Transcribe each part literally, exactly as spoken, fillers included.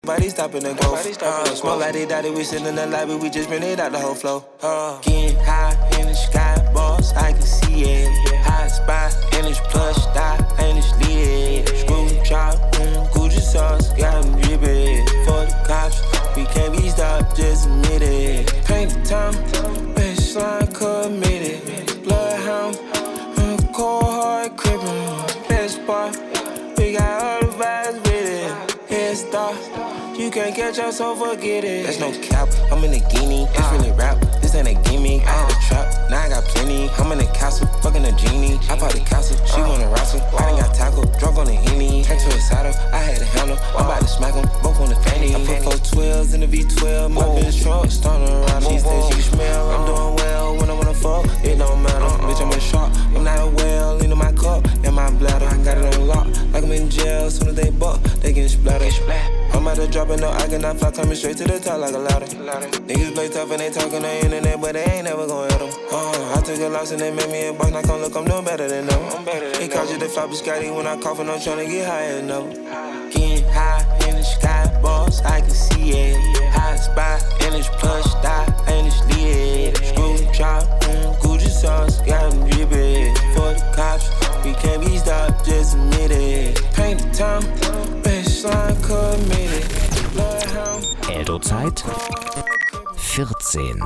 nobody stopping the growth. Uh, smoke like they daddy, we sit in the lobby, we just bring it out the whole flow. Uh, getting high in the sky, boss, I can see it. Hot spot, and it's plush, die, and it's lit. Screw chop, mm, Gucci sauce, got them drippin'. For the cops, we can't be stopped, just admit it. Paint the town, baseline committed. Bloodhound, mm, cold hard crippin'. Best part, we got all the vibes with it. Head start, you can't catch us, so forget it. There's no cap, I'm in a guinea. It's really rap, this ain't a gimmick. I had a trap, now I got plenty. I'm in the castle, fucking a genie. I bought the castle, she wanna wrestle. I done got tackled, drunk on the Henny. Turned to a saddle, I had to handle. I'm about to smack them, both on the fanny. I put four twelves in the V twelve, my bitch trunk, starting to rattle. She said she smell, I'm doing well when I wanna fuck. It don't matter, bitch, I'm a shark. I'm not a whale, into my cup, in my bladder. I got it on lock, like I'm in jail. Soon as they buck, they get splattered. I'm about to drop it, no, I cannot fly, coming straight to the top like a ladder. Niggas play tough and they talk on the internet, but they ain't never gon' hit them. Uh, I took a loss and they made me a boss, now come look, I'm no better than them. I'm better than They call you the flop Scotty when I cough and I'm tryna get higher, no. Getting high in the sky, boss, I can see it. Hot spot, and it's plush, die, and it's lit. Screw chop, mm, Gucci sauce, got them drippin'. For the cops, we can't be stopped, just admit it. Paint the town, baseline committed. Bloodhound. Eldo-Zeit vierzehn.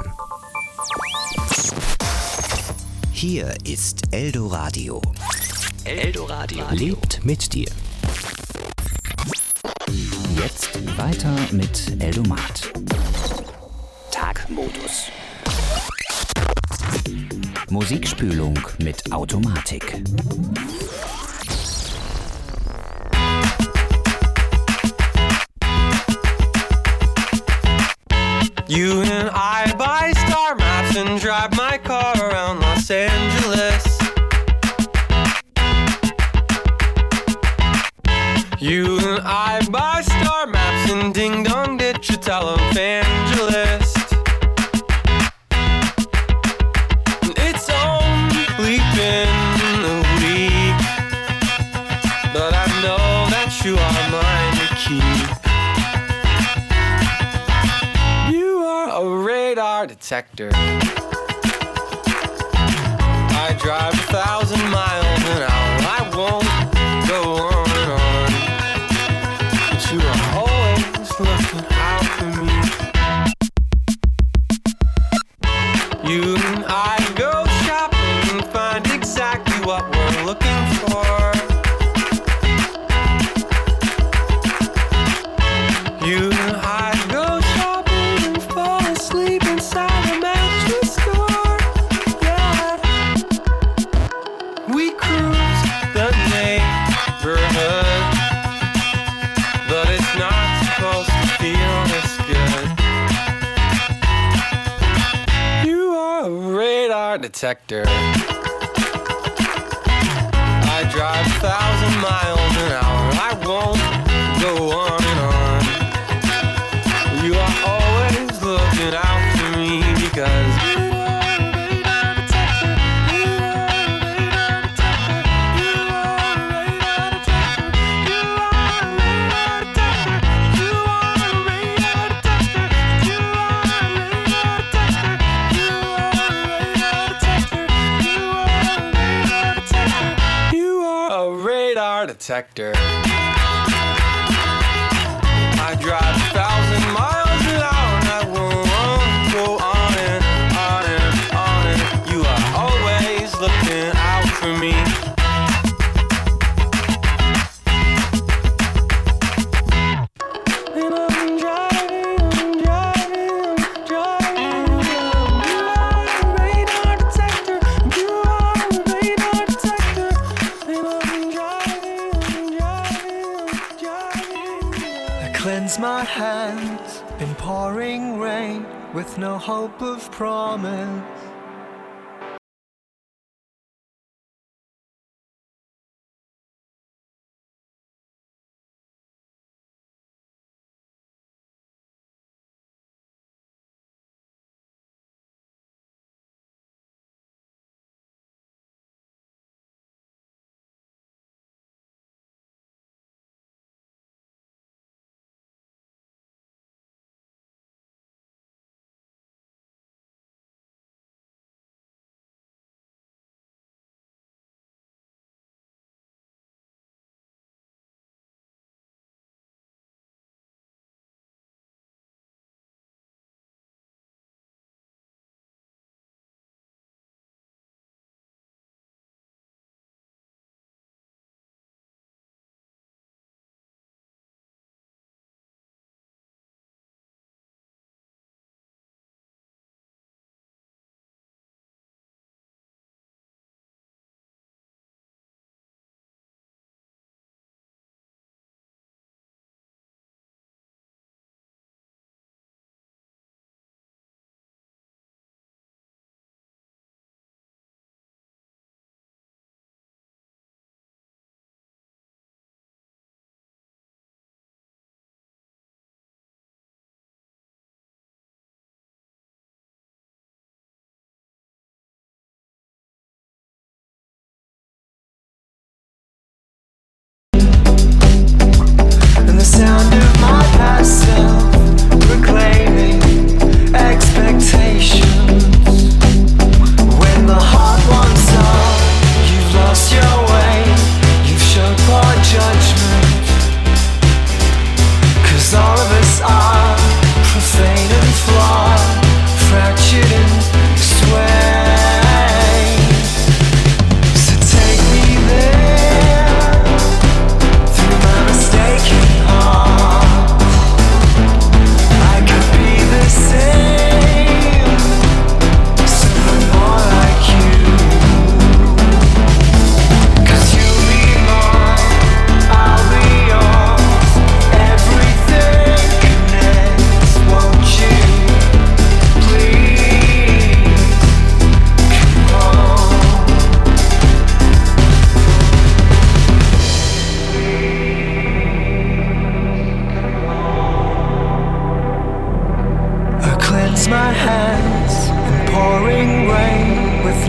Hier ist Eldoradio. Eldoradio lebt mit dir. Jetzt weiter mit Eldomat. Tagmodus. Musikspülung mit Automatik. You and I buy star maps and drive my car around Los Angeles. You and I buy star maps and ding dong ditch a televangelist. It's only been a week, but I know that you are mine to keep. A radar detector. I drive a thousand miles an hour. I won't go on and on, but you are always looking out for me. You and I go shopping and find exactly what we're looking for. You and I go sleep inside a mattress store, yeah. We cruise the neighborhood, but it's not supposed to feel this good. You are a radar detector. I drive a thousand miles an hour. I won't go on and on. You are always looking out for me because you are a radar detector. You are a radar detector. You are a radar detector. You are a radar detector. You are a radar detector. You are a radar detector. You are a radar detector. You are a radar detector. I drive a thousand miles an hour and I won't go on and on and on and you are always looking out for me. And I'm driving, I'm driving, I'm driving. You are a radar detector. You are a radar detector. And I'm driving, I'm driving, I'm driving. I cleanse my hands in pouring rain with no hope of promise.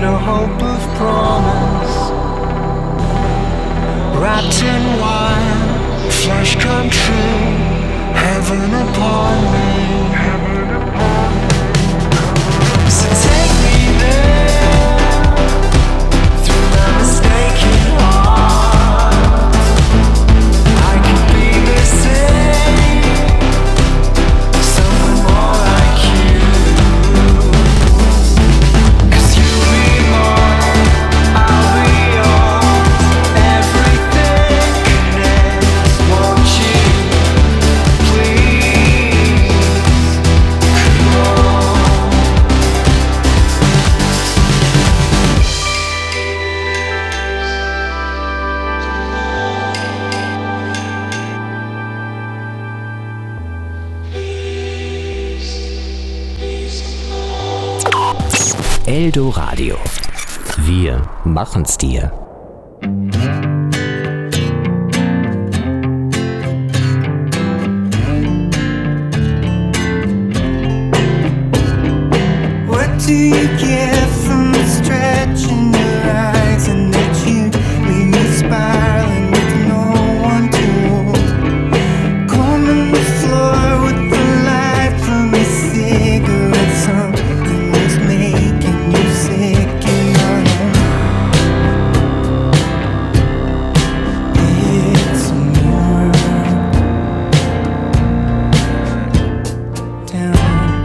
no hope of promise. Wrapped in wine, flesh come true, heaven upon me. So take me there, through my mistaken heart. I could be the same, someone more like you. 'Cause you'll be mine, I'll be yours. Everything connects, won't you please come on? Eldoradio. Wir machen's dir. What do you get from the stretch in your eyes and that you leave me spiraling with no one to hold? Combing the floor with the light from a cigarette, something was making you sick in your home. It's a mirror down.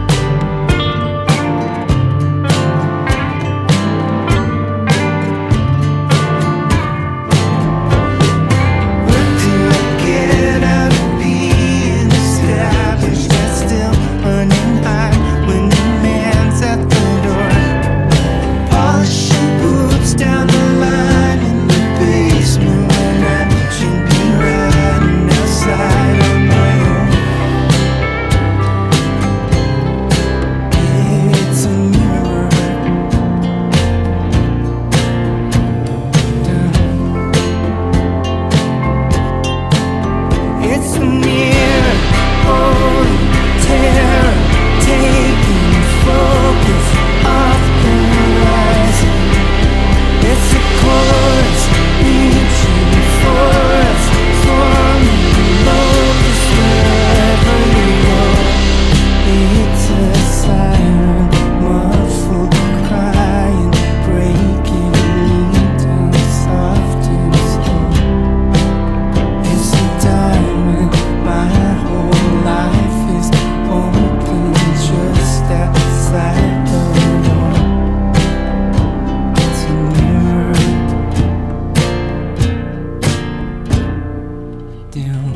What do I get out of being established? I'm still running high when the man's at the door. Polishing boots down the line in the basement when I should be riding outside on my own. It's a mirror It's a mirror, holding terror, taking focus off the horizon. It's a chorus, reaching for us, forming locust wherever you go. It's a siren, muffled crying, breaking me down soft and slow. It's a diamond, my whole life is open just outside the door. It's a mirror down.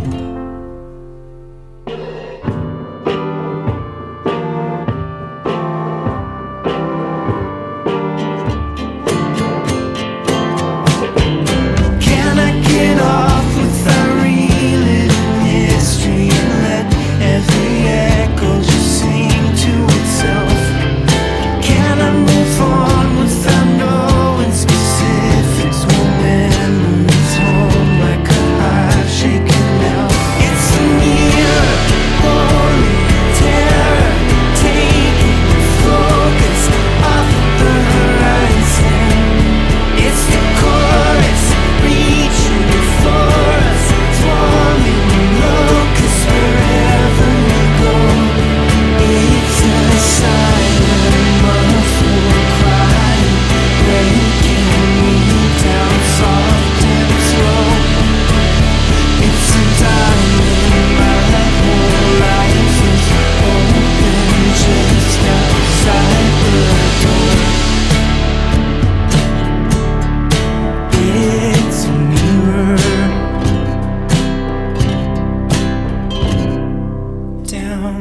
Can I get off without reliving history and let every echo just sing to itself? Can I move on without knowing specifics? Will memories hold like a heart shaken now? It's a mirror, holy terror, taking focus off the horizon. It's the chorus, reaching for us, swarming locusts wherever we go. It's a silent, muffled crying, breaking me down soft and slow. It's a diamond, my whole life is open just outside the door. It's a mirror down.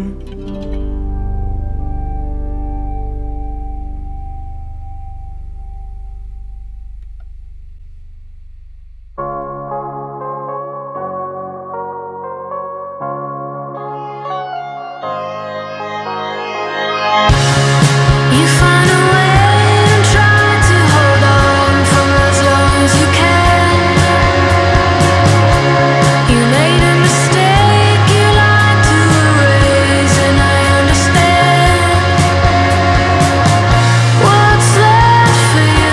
You find a way and try to hold on for as long as you can. You made a mistake you like to erase, and I understand. What's left for you?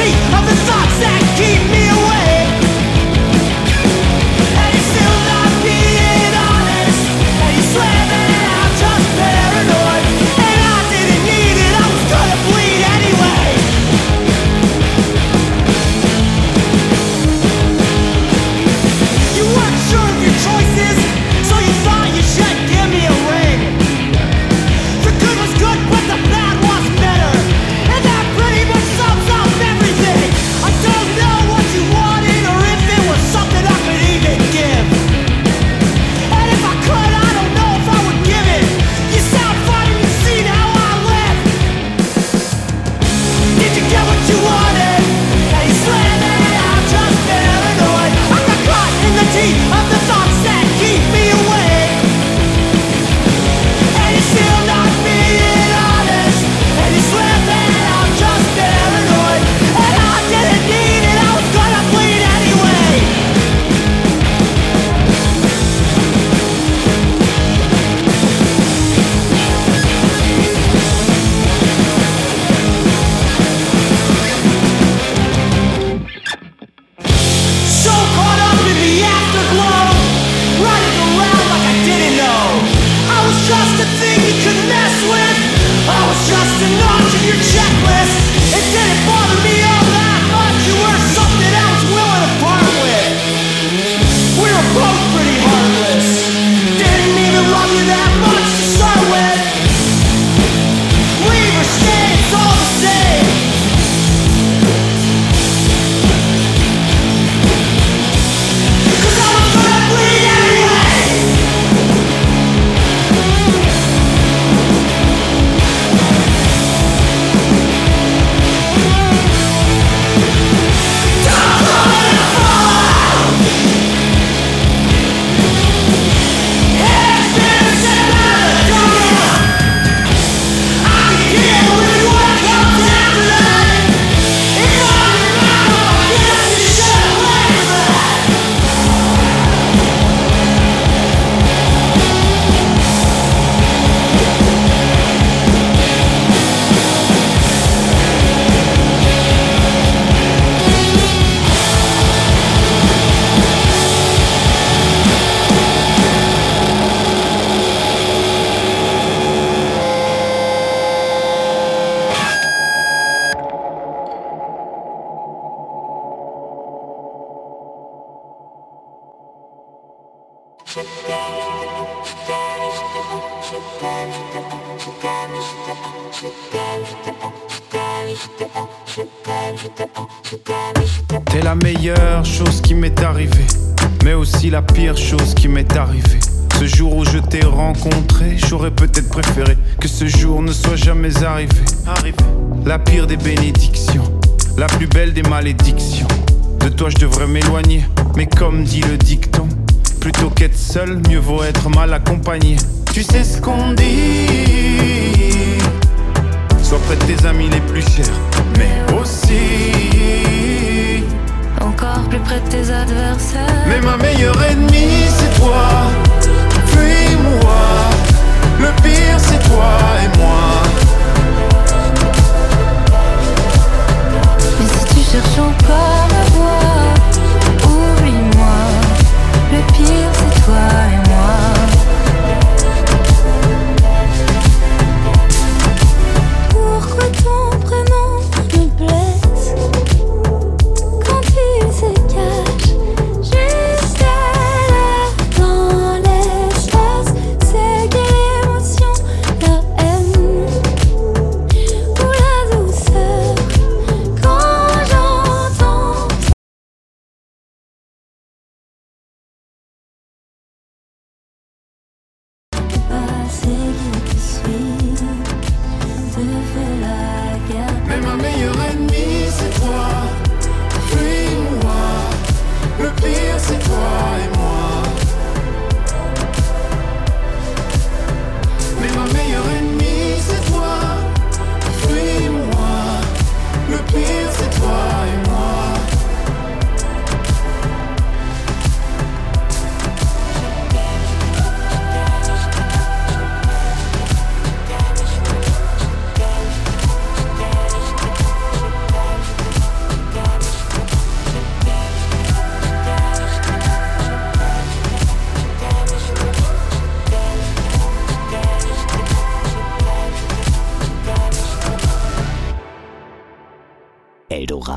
teeth of the thoughts that keep me awake. And you're still not being honest, and you swear that I'm just paranoid. And I didn't need it, I was gonna bleed anyway. You weren't sure of your choices, so you thought you should give me a ring. The good was good, but the bad was better, and that pretty much sums up everything. I don't know what you wanted, or if it was something I could even give. And if I could, I don't know if I would give it. You sound fine and you've seen how I live. Did you get what you wanted? And you swear that I'm just paranoid. I got caught in the teeth of the thoughts that keep me awake. And you're still not being honest, and you swear that I'm just paranoid. And I didn't need it, I was gonna bleed anyway. So caught up in the afterglow, running around like I didn't know. I was just a thing you could mess with. I was just a notch in your checklist. It didn't bother me all that much. You were something I was willing to part with. We were both pretty heartless. Didn't even love you that much to start with. Leave or stay, it's all the same. Cause I was gonna bleed anyway. Don't call it a fallout. It's been another donut. I can deal with what comes after that. It's on your mouth, I guess you should learn that. T'es la meilleure chose qui m'est arrivée, mais aussi la pire chose qui m'est arrivée. Ce jour où je t'ai rencontré, j'aurais peut-être préféré que ce jour ne soit jamais arrivé. La pire des bénédictions, la plus belle des malédictions. De toi je devrais m'éloigner, mais comme dit le dicton, plutôt qu'être seul, mieux vaut être mal accompagné. Tu sais ce qu'on dit, sois près de tes amis les plus chers, mais aussi Encore plus près de tes adversaires. mais ma meilleure ennemie c'est toi. Fuis-moi, le pire c'est toi et moi. Mais si tu cherches encore à voir, oublie-moi. Le pire c'est toi et moi. Pourquoi ton prénom me blesse?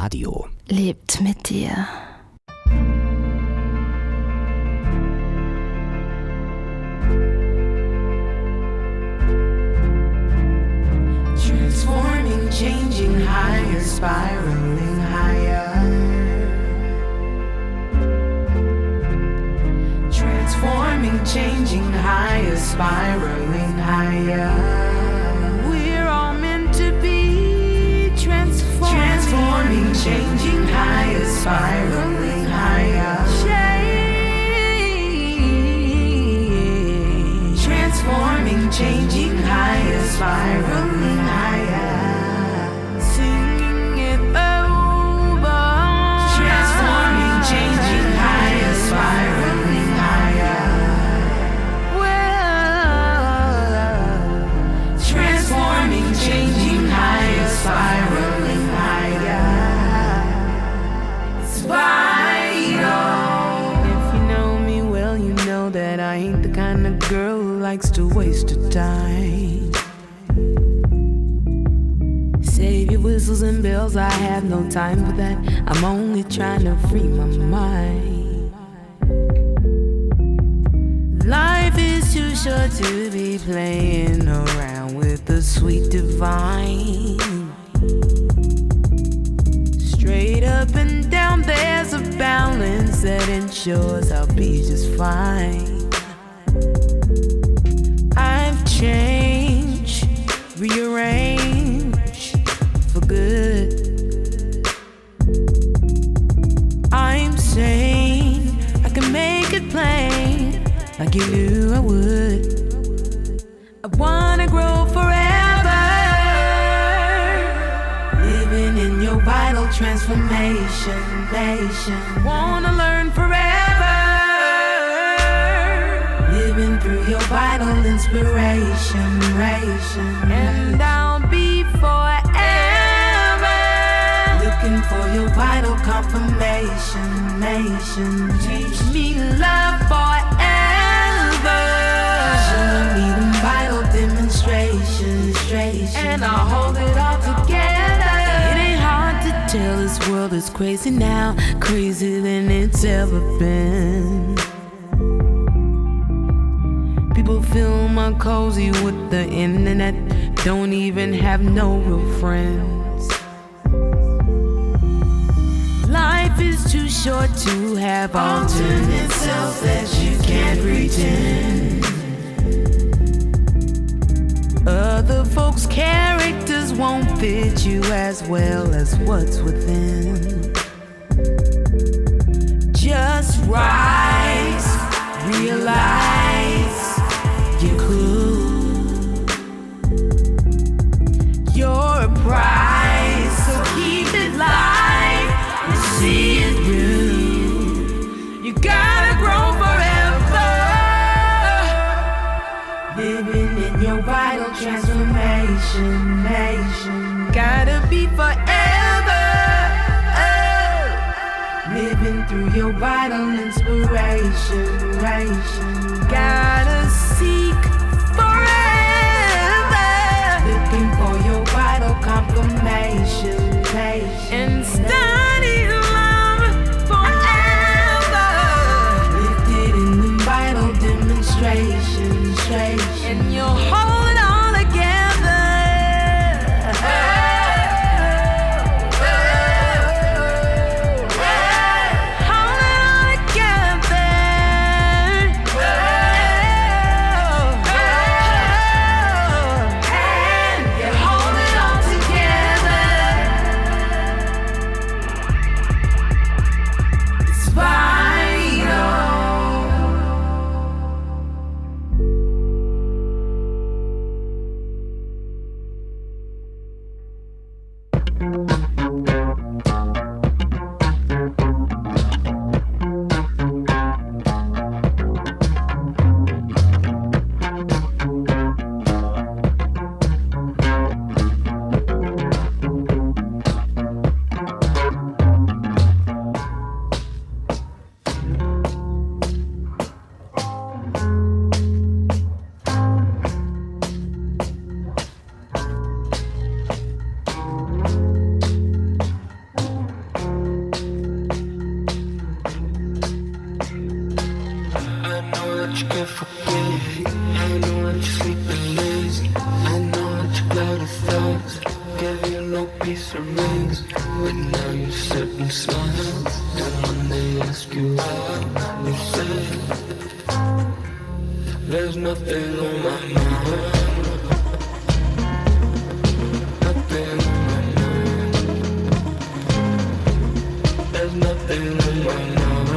Radio. Lebt mit dir. Transforming, changing higher, spiraling higher. Transforming, changing higher, spiraling higher. We're all meant to be transforming, transforming, changing higher, spiraling higher. Change. Transforming, changing higher, spiraling higher. Singing it over. Transforming, changing higher, spiraling higher. Transforming, changing higher, spiraling higher. Spiral. If you know me well, you know that I ain't the kind of girl who likes to waste her time. Save your whistles and bells, I have no time for that. I'm only trying to free my mind. Life is too short to be playing around with the sweet divine. Straight up and down, there's a balance that ensures I'll be just fine. I've changed, rearranged for good. I'm sane, I can make it plain like you knew I would. I wanna grow forever, living in your vital transformation, nation. Wanna learn forever, living through your vital inspiration, ration. And I'll be forever, looking for your vital confirmation, nation. Teach me love forever, showing me the vital demonstrations, and I'll hold it all together. It ain't hard to tell, this world is crazy now, crazier than it's ever been. People fill my cozy with the internet, don't even have no real friends. Life is too short to have alternate selves that you can't pretend. Other folks' characters won't fit you as well as what's within. Just rise, realize you're cool. You're a prize, so keep it light and see it through. You gotta grow forever, living in your vital transformation, nation. Gotta be forever, oh, living through your vital inspiration, nation. Gotta seek forever, looking for your vital confirmation, nation. And study love forever, lifted in the vital demonstration, and you'll hold it all together. Oh, oh, oh, hold it all together. Oh, you can forget. I know that you're sleeping lazy. I know that you got a thoughts. Gave you no piece of rings, but now you sit and smile. And when they ask you out, you say, there's nothing on my mind. Nothing on my mind. There's nothing on my mind.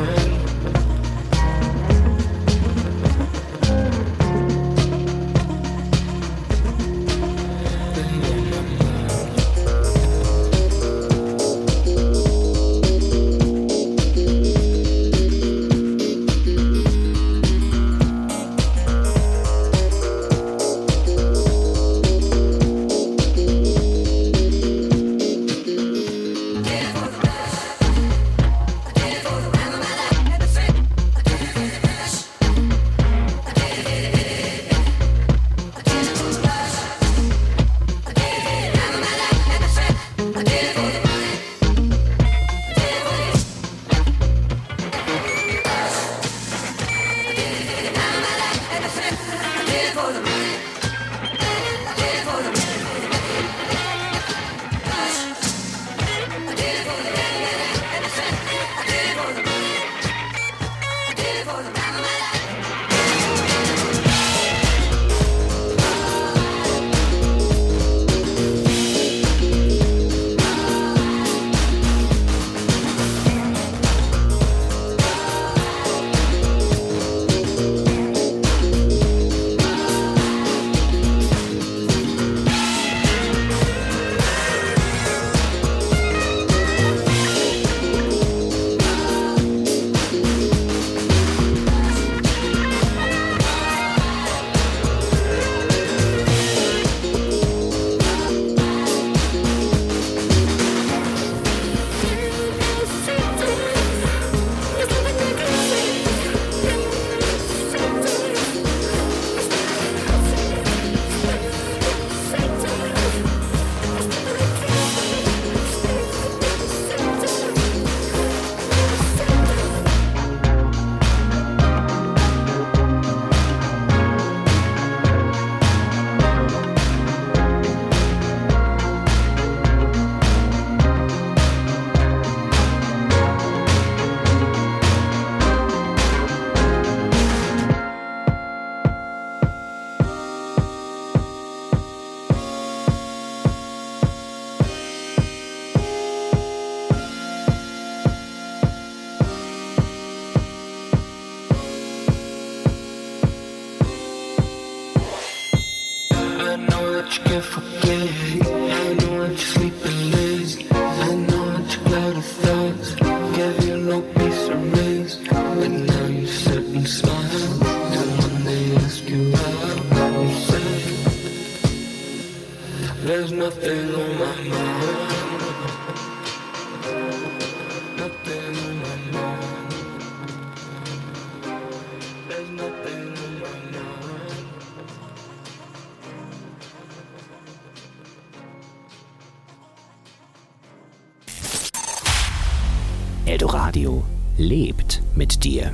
Eldoradio lebt mit dir.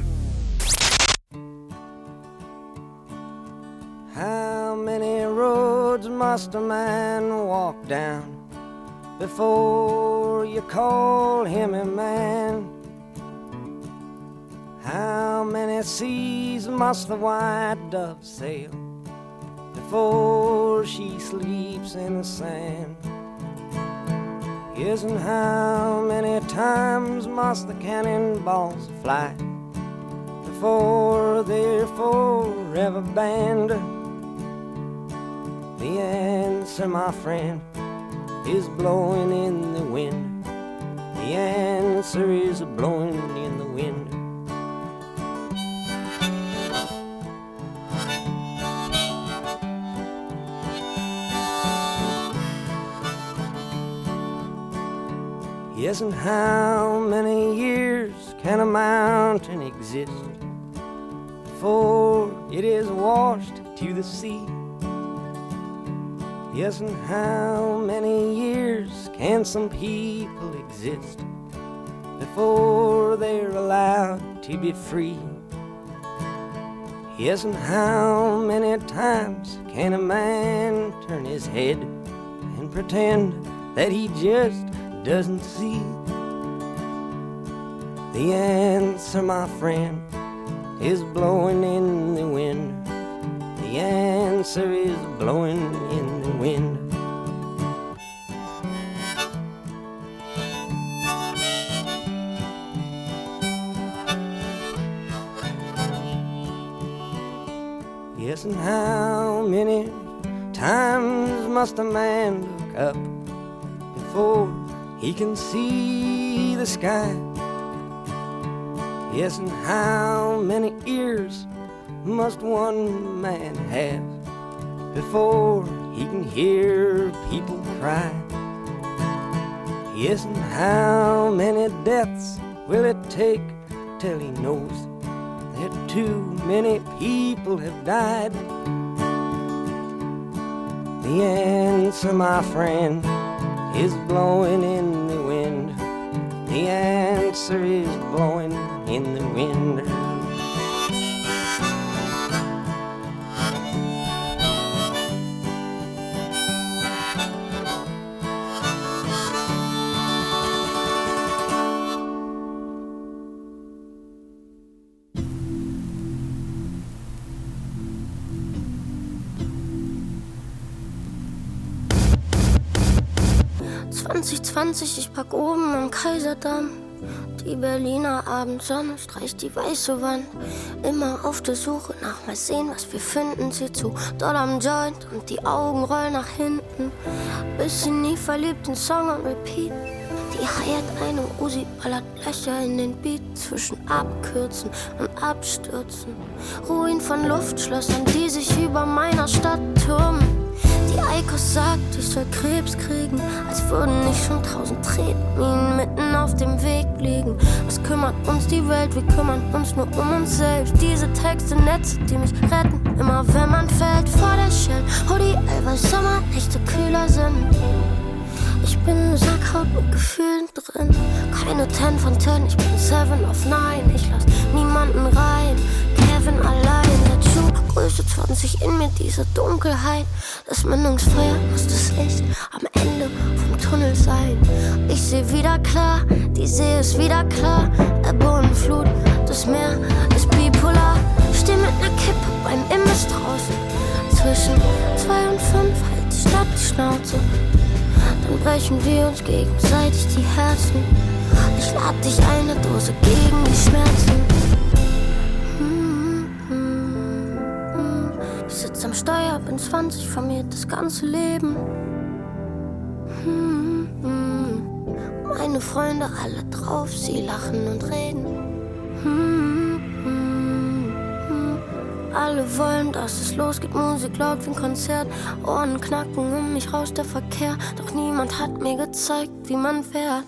How many roads must a man walk down before you call him a man? How many seas must the white dove sail before she sleeps in the sand? Yes, and how many times must the cannonballs fly before they're forever banned? The answer, my friend, is blowing in the wind. The answer is blowing in the wind. Yes, and how many years can a mountain exist before it is washed to the sea? Yes, and how many years can some people exist before they're allowed to be free? Yes, and how many times can a man turn his head and pretend that he just doesn't see? The answer, my friend, is blowing in the wind. The answer is blowing in the wind. Yes, and how many times must a man look up before he can see the sky? Yes, and how many ears must one man have before he can hear people cry? Yes, and how many deaths will it take till he knows that too many people have died? The answer, my friend, is blowing in the wind. The answer is blowing in the wind. zwanzig zwanzig, ich pack oben am Kaiserdamm. Die Berliner Abendsonne streicht die weiße Wand. Immer auf der Suche nach mal sehen, was wir finden. Sie zu dort am Joint und die Augen rollen nach hinten. Bis sie nie verliebt in Song und Repeat. Die heiert eine Uzi, ballert Löcher in den Beat. Zwischen Abkürzen und Abstürzen. Ruinen von Luftschlössern, die sich über meiner Stadt türmen. Die Eikos sagt, ich soll Krebs kriegen, als würden nicht schon tausend Tretminen mitten auf dem Weg liegen. Was kümmert uns die Welt, wir kümmern uns nur um uns selbst. Diese Texte, Netze, die mich retten, immer wenn man fällt vor der Shell. Hoodie, ey, weil Sommernächte kühler sind. Ich bin Sackhaut mit Gefühlen drin. Keine ten von ten, ich bin seven of nine. Ich lass niemanden rein, Kevin allein. Der Schuh, Größe zwanzig in mir, diese Dunkelheit. Das Mündungsfeuer muss das Licht am Ende vom Tunnel sein. Ich seh wieder klar, die See ist wieder klar. Ebbe und Flut, das Meer ist bipolar. Steh mit ner Kippe beim Imbiss draußen. Zwischen zwei und fünf hält die Stadt die Schnauze. Dann brechen wir uns gegenseitig die Herzen. Ich lad dich eine Dose gegen die Schmerzen. Ich sitz am Steuer, bin zwanzig, vermehrt das ganze Leben. Meine Freunde alle drauf, sie lachen und reden. Alle wollen, dass es losgeht, Musik laut wie ein Konzert. Ohren knacken, um mich rauscht der Verkehr. Doch niemand hat mir gezeigt, wie man fährt.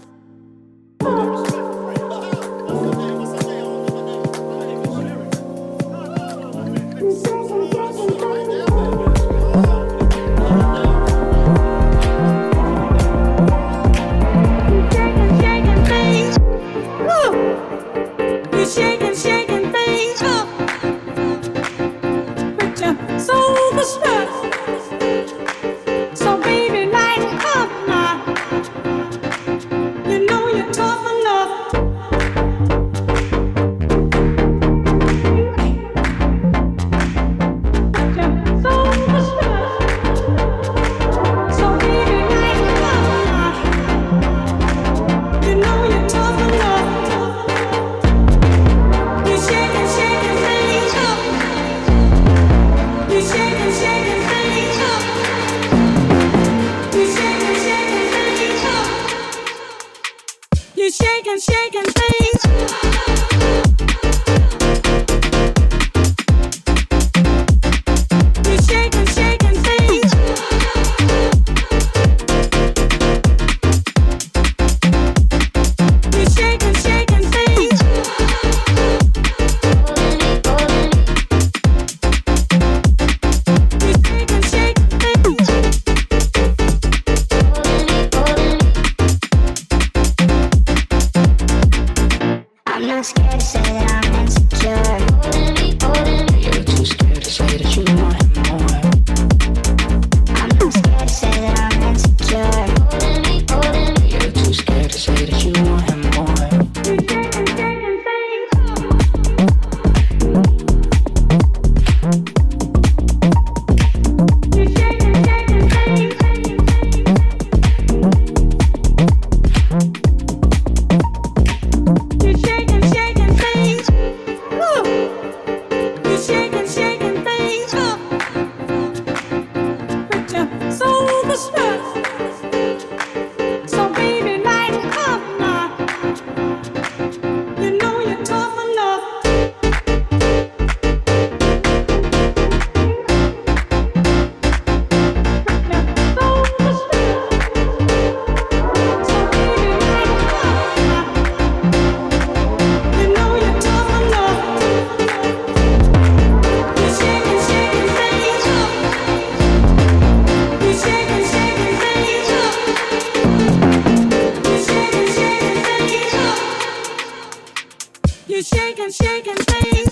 You're shaking, shaking things.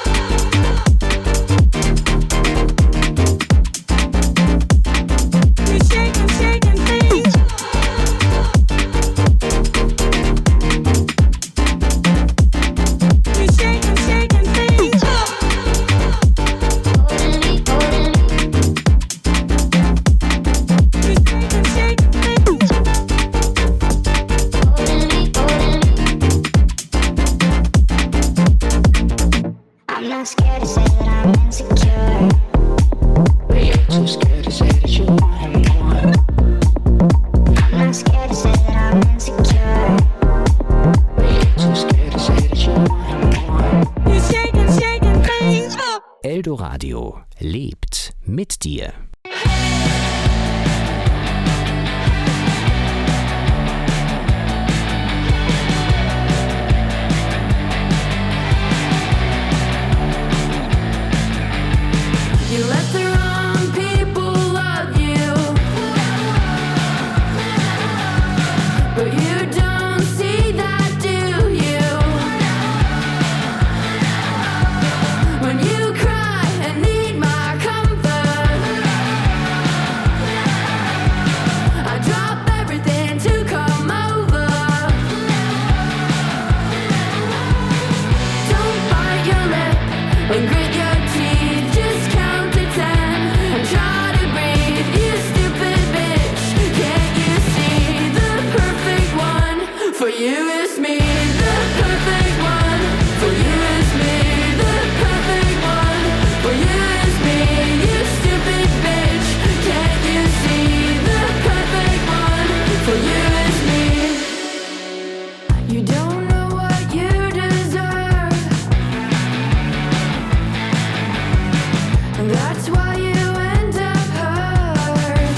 You're shaking, shaking things. You're shaking, shaking things. I'm not scared to say that I'm insecure, but you're too scared to say that you want him more. I'm not scared to say that I'm insecure, but you're too scared to say that you want him more. You're shaking, shaking things. Eldoradio lebt mit dir. You let the wrong people love you, but you don't see that, do you? When you cry and need my comfort, I drop everything to come over. Don't bite your lip and grit your teeth, just count to ten and try to breathe. You stupid bitch, can't you see the perfect one for you is me? The perfect one for you is me. The perfect one for you is me. You stupid bitch, can't you see the perfect one for you is me? You don't know what you deserve, and that's why you end up hurt.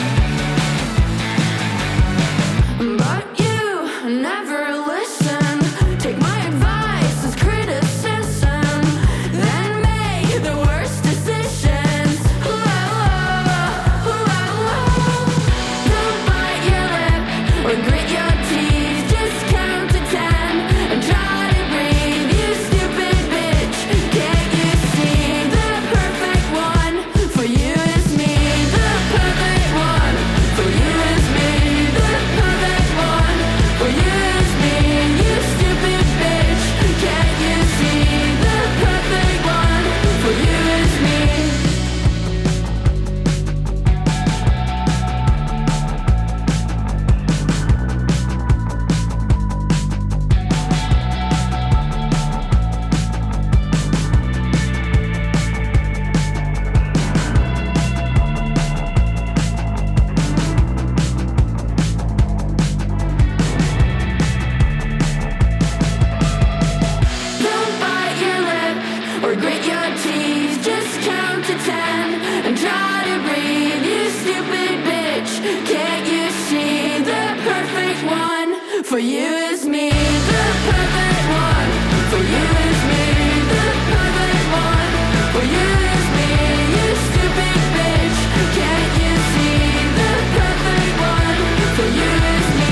But you never listen. Take my advice as criticism, then make the worst decisions. Don't bite your lip or grit your teeth, just count to ten and try to breathe. You stupid bitch, can't you see the perfect one for you is me? The perfect one for you is me. The perfect one for you is me. You stupid bitch, can't you see the perfect one for you is me? Don't bite your lip or grit your teeth, just count to ten and try to breathe. You stupid bitch, can't you see the perfect one for you is me? The perfect one for you is me. The perfect one for you is me. You stupid bitch, can't you see the perfect one for you is me?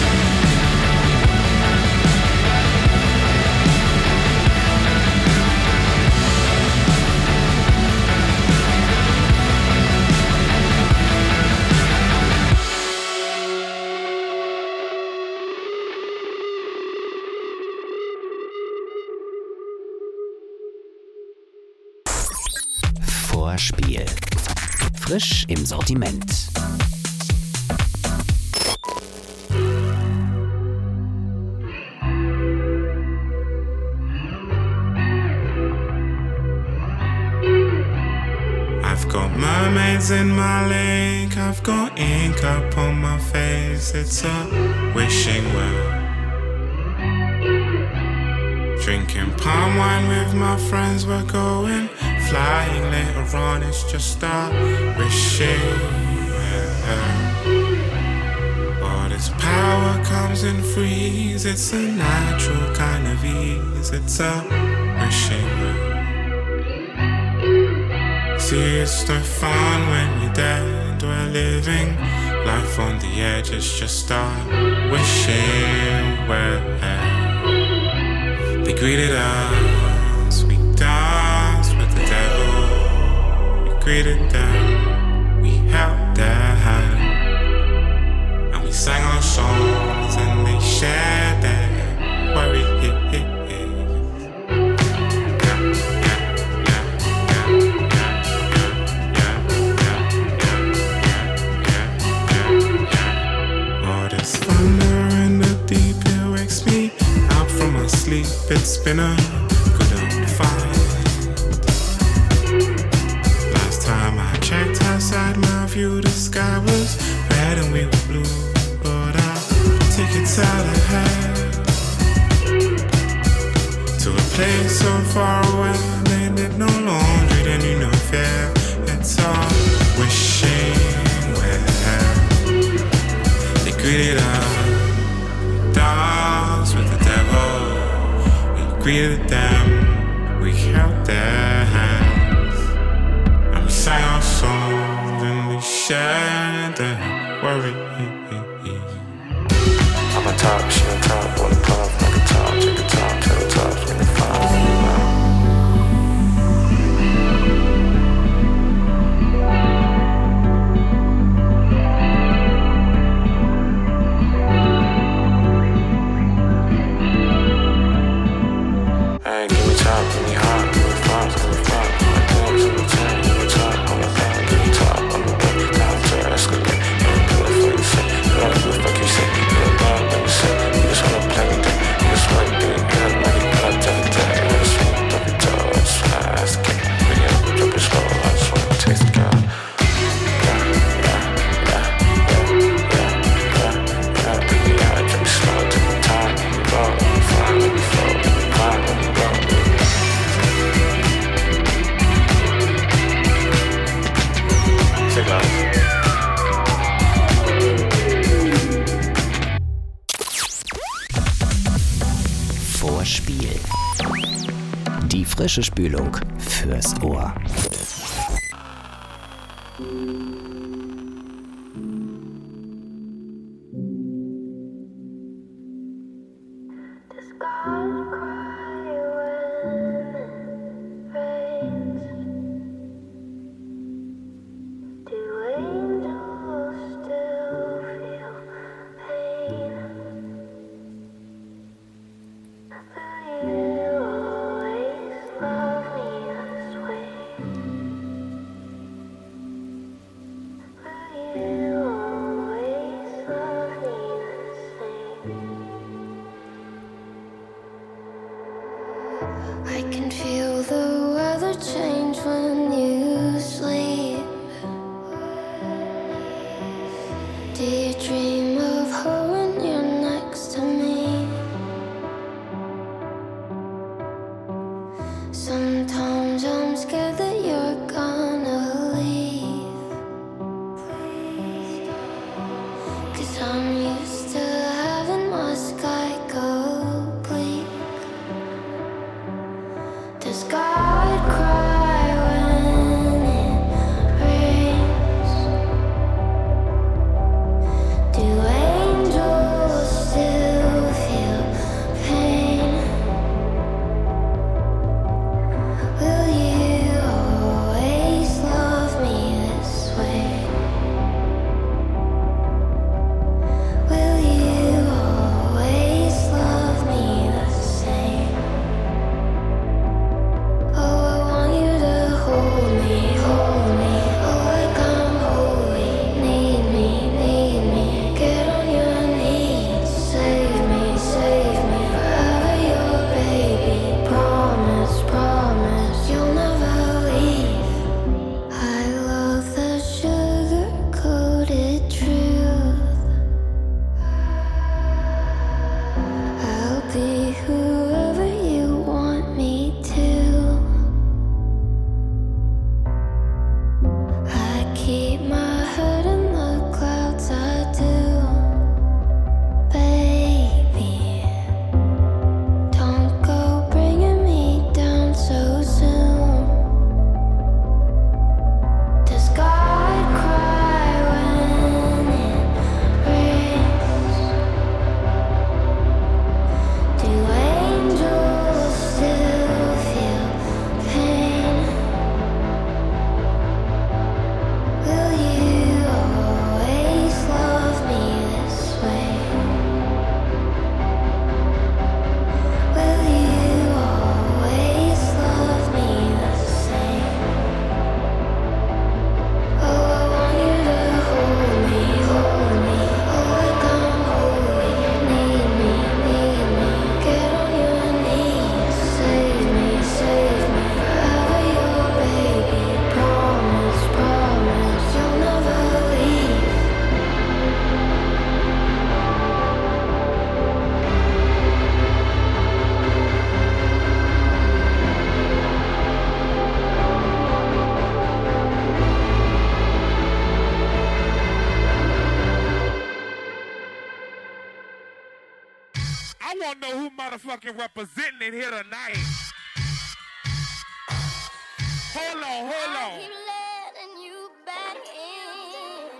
Vorspiel. Frisch im Sortiment. I've got mermaids in my lake, I've got ink up on my face, it's a wishing well. Drinking palm wine with my friends, we're going flying later on, it's just a wishing well. All this power comes in freeze, it's a natural kind of ease, it's a wishing well. See, it's no fun when you're dead, we're living life on the edge, it's just a wishing well. greeted us, we danced with the devil. We greeted them, we held their hand, and we sang our songs and they shared their worry. Sleep, it's been a good old fight. Last time I checked outside my view, the sky was red and we were blue. But I'll take it out ahead to a place so far away. They did no laundry, they knew no fear. It's all wishing well. They greeted us, dogs with the devil. Greeted them, we held their hands, and we sang our songs and we shared their worry. I'm a top, she on top, on the puff, like a top, take a top, take a top, take a five. Vorspiel. Die frische Spülung fürs Ohr. I can feel the weather change when you sleep. Do you dream of her when you're next to me? Sometimes I'm scared that you're gonna leave, 'cause I'm used to having my sky go bleak. Does God cry when it rains? Do angels still feel pain? Will you always love me this way? Will you always love me the same? Oh, I want know who motherfucking representing it here tonight. Hold on, hold on. I keep letting you back in.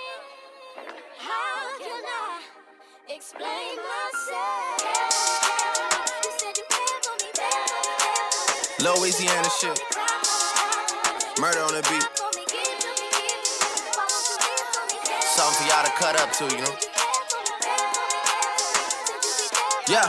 How can I explain myself? You said you cared for me, cared for me. Louisiana shit. Murder on the beat. Something for y'all to cut up to, you know? Yeah.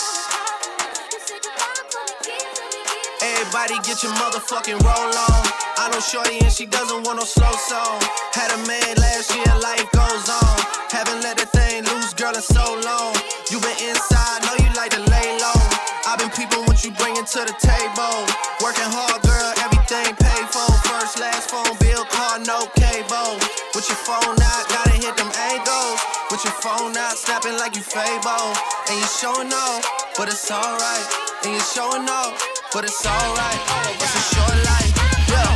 Everybody get your motherfucking roll on. I know shorty and she doesn't want no slow song. Had a man last year, life goes on. Haven't let the thing loose, girl, in so long. You been inside, know you like to lay low. I've been peeping what you bringing to the table. Working hard, girl, everything paid for. First, last phone bill, car, no cable. With your phone out, gotta hit them angles. With your phone out, snapping like you Fable. And you showing off, but it's alright. And you showing off, but it's alright. It's a short life, yeah.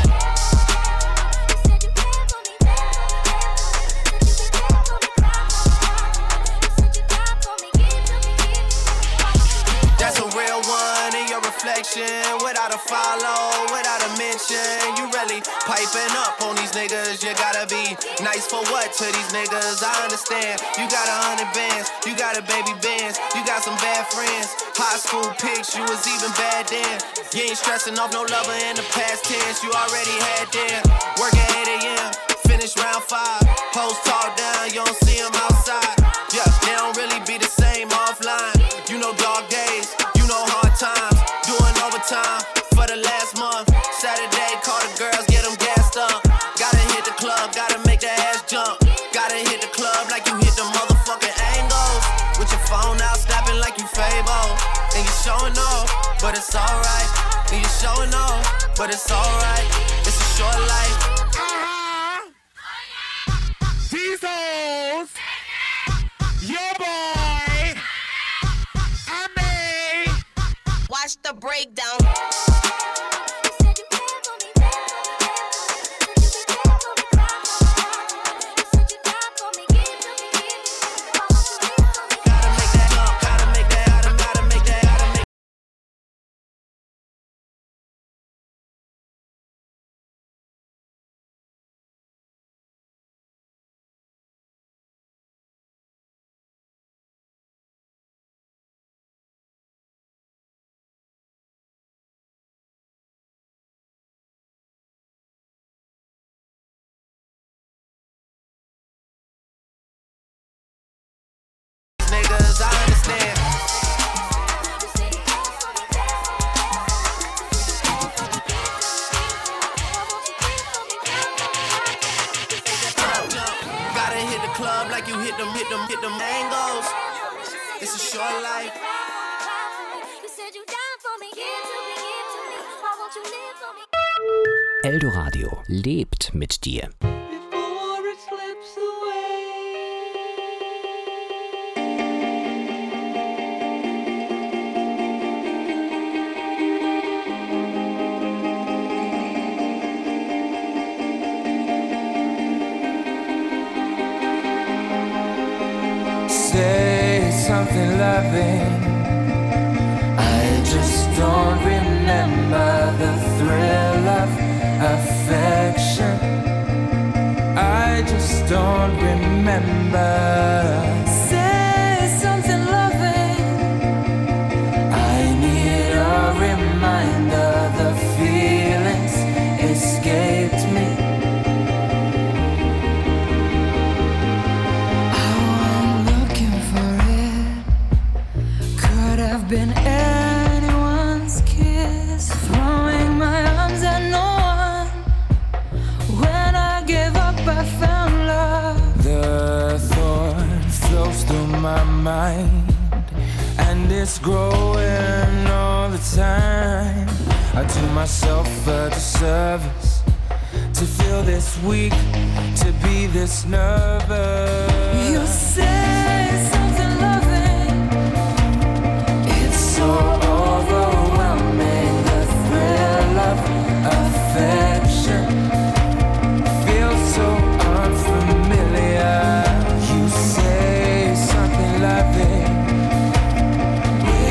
That's a real one in your reflection. Without a follow, without a mention. You really piping up on these niggas. You gotta be nice for what to these niggas? I understand. You got a hundred bands, you got a baby bands, you got some bad friends. High school pics, you was even bad then. You ain't stressing off no lover in the past tense. You already had them. Work at eight a.m., finish round five. Post talk down, you don't see them outside. Yeah, they don't really be the same offline. You know dog days, you know hard times. Doing overtime for the last month. Saturday, call the girls, get them gassed up. Gotta hit the club, gotta make that ass jump. Gotta hit the club like you hit the motherfucking angles. With your phone out, snapping like you Fable. And you showing off, but it's alright. And you showing off, but it's alright. It's a short life. Uh-huh. These hoes. Your boy. I may. Watch the breakdown. Niggas, I understand. Gotta hit the club like you hit them, hit them, hit them angles. It's a short life. Eldoradio lebt mit dir. Say something loving. I just don't remember the thrill of affection. I just don't remember. Say something loving. I need a reminder. The feelings escaped me. Been anyone's kiss, throwing my arms at no one. When I gave up, I found love. The thought flows through my mind, and it's growing all the time. I do myself a disservice to feel this weak, to be this nervous. You say something loving. So overwhelming, the thrill of affection feels so unfamiliar. You say something loving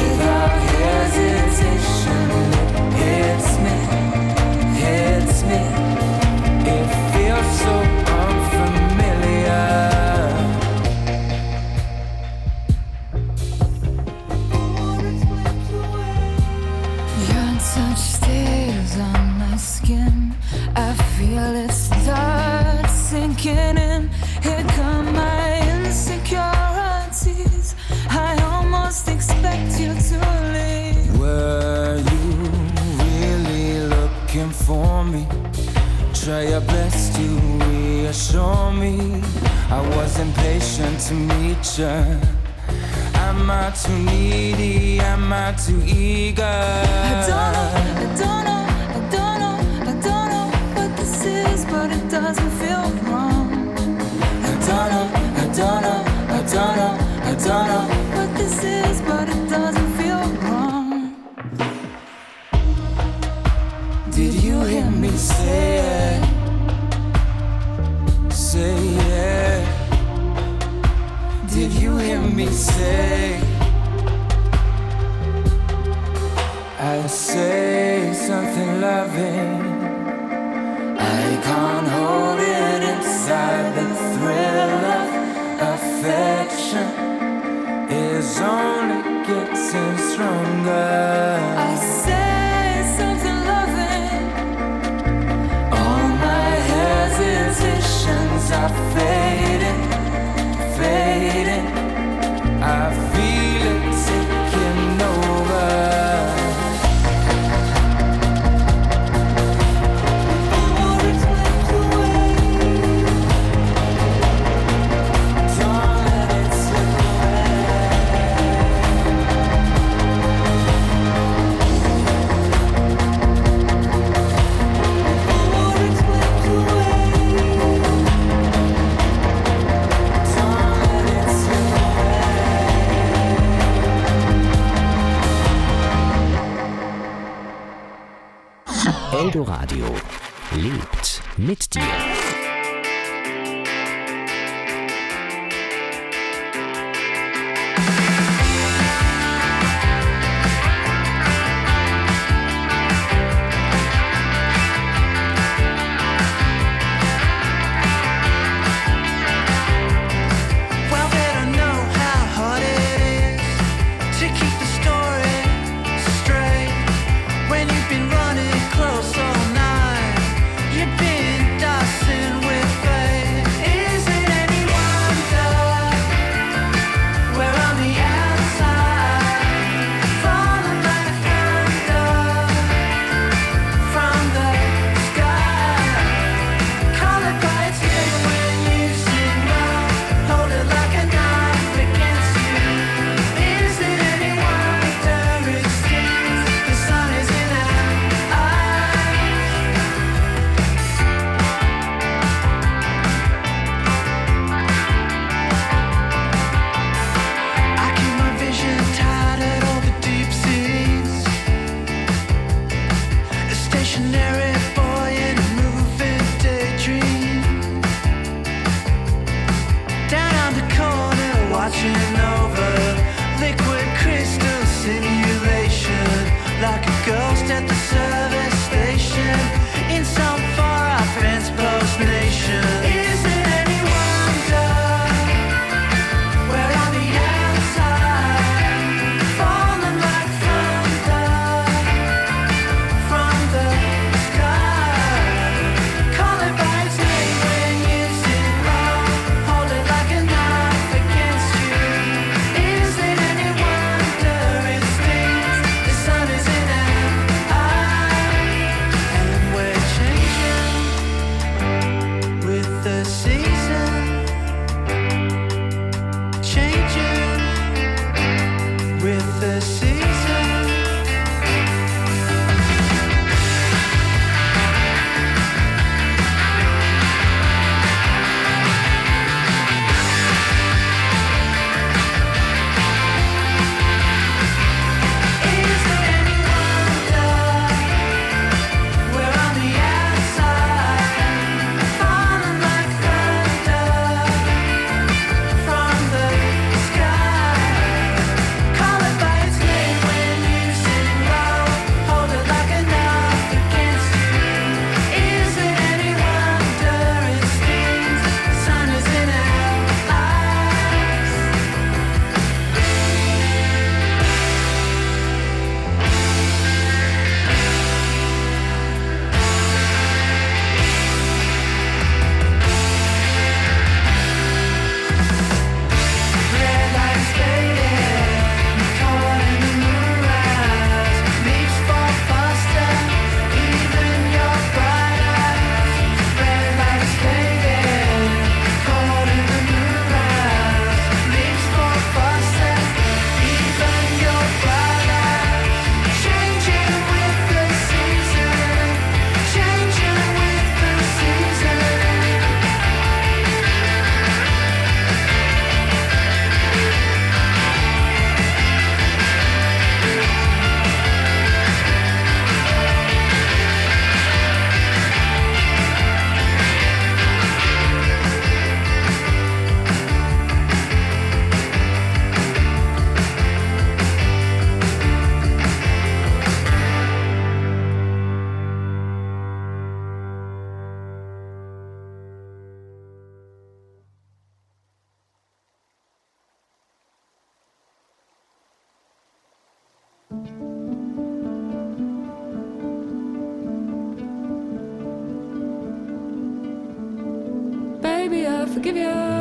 touch stays on my skin. I feel it start sinking in. Here come my insecurities. I almost expect you to leave. Were you really looking for me? Try your best to reassure me. I was impatient to meet you. Am I too needy? Am I too eager? I don't know, I don't know, I don't know, I don't know what this is, but it doesn't feel wrong. I don't know, I don't know, I don't know, I don't know what this is, but it doesn't feel wrong. Did you hear me say it? Say it. Did you hear me say? I say something loving. I can't hold it inside. The thrill of affection is only getting stronger. I say something loving. All my hesitations are fading, fading. I feel it taking over. Eldoradio lebt mit dir. I give you